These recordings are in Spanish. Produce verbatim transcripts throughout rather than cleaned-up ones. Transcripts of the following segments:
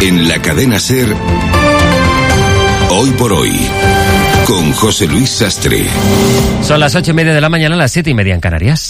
En la cadena SER, Hoy por Hoy, con José Luis Sastre. Son las ocho y media de la mañana, las siete y media en Canarias.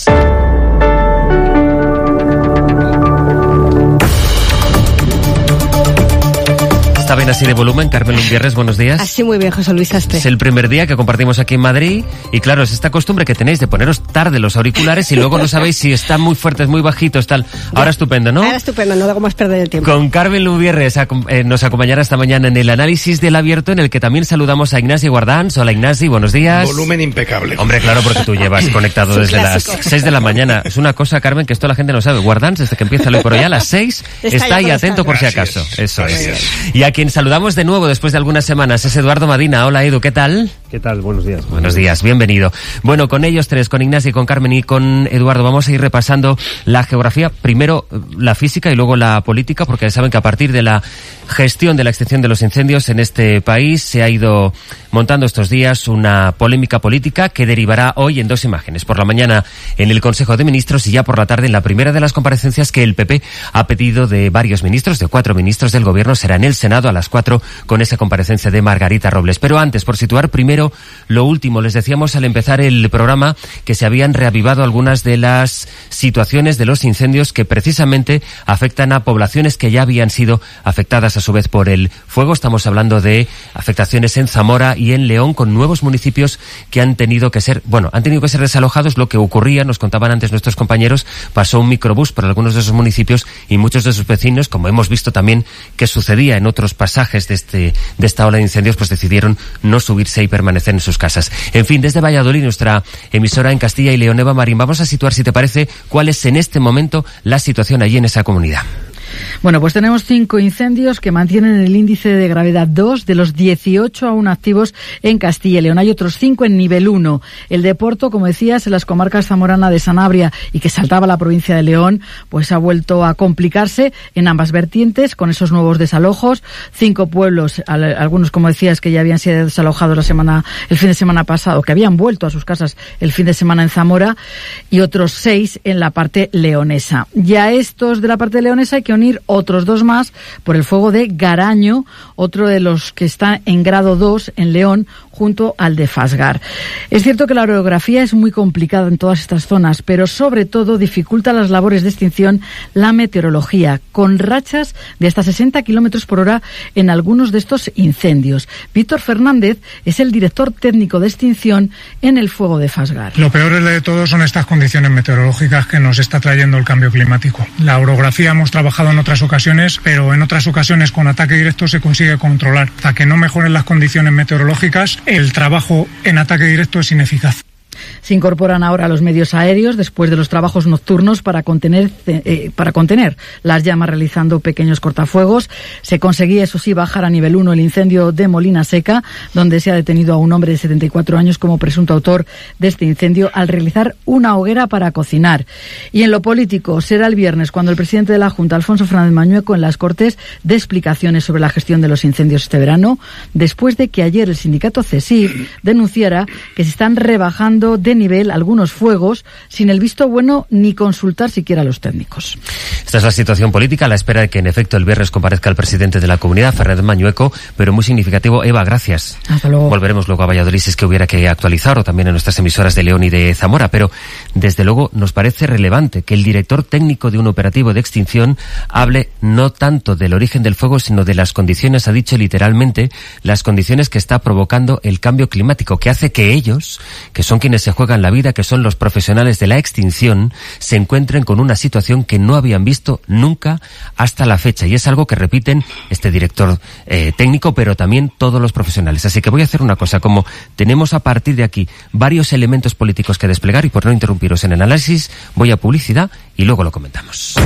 ¿Está bien así de volumen? Carmen Lumbierres, buenos días. Así muy bien, José Luis Sastre. Es el primer día que compartimos aquí en Madrid y claro, es esta costumbre que tenéis de poneros tarde los auriculares y luego no sabéis si están muy fuertes, muy bajitos, tal. Ahora estupendo, ¿no? Ahora estupendo, no hago más perder el tiempo. Con Carmen Lumbierres eh, nos acompañará esta mañana en el análisis del abierto, en el que también saludamos a Ignasi Guardans. Hola Ignasi, buenos días. Volumen impecable. Hombre, claro, porque tú llevas conectado sí, desde clásico. Las seis de la mañana. Es una cosa, Carmen, que esto la gente no sabe. Guardans, desde que empieza hoy por hoy a las seis, está, está ahí atento por si acaso. Eso Gracias. es. Y a quien saludamos de nuevo después de algunas semanas es Eduardo Madina. Hola Edu, ¿qué tal? ¿Qué tal? Buenos días. Buenos días, bienvenido. Bueno, con ellos tres, con Ignasi, con Carmen y con Eduardo, vamos a ir repasando la geografía, primero la física y luego la política, porque saben que a partir de la gestión de la extinción de los incendios en este país se ha ido montando estos días una polémica política que derivará hoy en dos imágenes. Por la mañana en el Consejo de Ministros y ya por la tarde en la primera de las comparecencias que el P P ha pedido de varios ministros, de cuatro ministros del Gobierno. Será en el Senado a las cuatro con esa comparecencia de Margarita Robles. Pero antes, por situar primero lo último, les decíamos al empezar el programa que se habían reavivado algunas de las situaciones de los incendios que precisamente afectan a poblaciones que ya habían sido afectadas a su vez por el fuego. Estamos hablando de afectaciones en Zamora y en León, con nuevos municipios que han tenido que ser, bueno, han tenido que ser desalojados. Lo que ocurría, nos contaban antes nuestros compañeros, pasó un microbús por algunos de esos municipios y muchos de sus vecinos, como hemos visto también que sucedía en otros pasajes de este de esta ola de incendios, pues decidieron no subirse y permanecer en sus casas. En fin, desde Valladolid, nuestra emisora en Castilla y León, Eva Marín, vamos a situar, si te parece, cuál es en este momento la situación allí en esa comunidad. Bueno, pues tenemos cinco incendios que mantienen el índice de gravedad dos de los dieciocho aún activos en Castilla y León. Hay otros cinco en nivel uno. El de Porto, como decías, en las comarcas zamorana de Sanabria y que saltaba la provincia de León, pues ha vuelto a complicarse en ambas vertientes con esos nuevos desalojos. Cinco pueblos, algunos, como decías, que ya habían sido desalojados la semana, el fin de semana pasado, que habían vuelto a sus casas el fin de semana en Zamora, y otros seis en la parte leonesa. Ya a estos de la parte leonesa hay que unir otros dos más por el fuego de Garaño, otro de los que está en grado dos en León, junto al de Fasgar. Es cierto que la orografía es muy complicada en todas estas zonas, pero sobre todo dificulta las labores de extinción la meteorología, con rachas de hasta sesenta kilómetros por hora en algunos de estos incendios. Víctor Fernández es el director técnico de extinción en el fuego de Fasgar. Lo peor de todo son estas condiciones meteorológicas que nos está trayendo el cambio climático. La orografía hemos trabajado en otras ocasiones, pero en otras ocasiones con ataque directo se consigue controlar. Hasta que no mejoren las condiciones meteorológicas, el trabajo en ataque directo es ineficaz. Se incorporan ahora los medios aéreos después de los trabajos nocturnos para contener eh, para contener las llamas, realizando pequeños cortafuegos. Se conseguía, eso sí, bajar a nivel uno el incendio de Molina Seca, donde se ha detenido a un hombre de setenta y cuatro años como presunto autor de este incendio al realizar una hoguera para cocinar. Y en lo político, será el viernes cuando el presidente de la Junta, Alfonso Fernández Mañueco, en las Cortes dé explicaciones sobre la gestión de los incendios este verano, después de que ayer el sindicato CESIF denunciara que se están rebajando de nivel algunos fuegos sin el visto bueno ni consultar siquiera a los técnicos. Esta es la situación política, a la espera de que en efecto el viernes comparezca el presidente de la comunidad, Fernández Mañueco, pero muy significativo. Eva, gracias. Hasta luego. Volveremos luego a Valladolid si es que hubiera que actualizar, o también en nuestras emisoras de León y de Zamora, pero desde luego nos parece relevante que el director técnico de un operativo de extinción hable no tanto del origen del fuego, sino de las condiciones, ha dicho literalmente, las condiciones que está provocando el cambio climático, que hace que ellos, que son quienes se juegan la vida, que son los profesionales de la extinción, se encuentren con una situación que no habían visto nunca hasta la fecha. Y es algo que repiten este director eh, técnico, pero también todos los profesionales. Así que voy a hacer una cosa, como tenemos a partir de aquí varios elementos políticos que desplegar, y por no interrumpiros en el análisis, voy a publicidad y luego lo comentamos.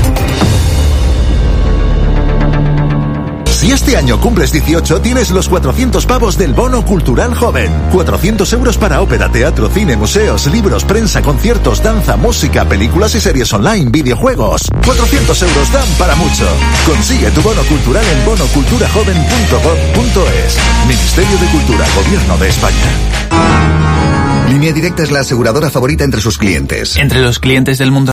Si este año cumples dieciocho, tienes los cuatrocientos pavos del Bono Cultural Joven. cuatrocientos euros para ópera, teatro, cine, museos, libros, prensa, conciertos, danza, música, películas y series online, videojuegos. cuatrocientos euros dan para mucho. Consigue tu bono cultural en bono cultura joven punto gov punto es. Ministerio de Cultura, Gobierno de España. Línea Directa es la aseguradora favorita entre sus clientes. Entre los clientes del mundo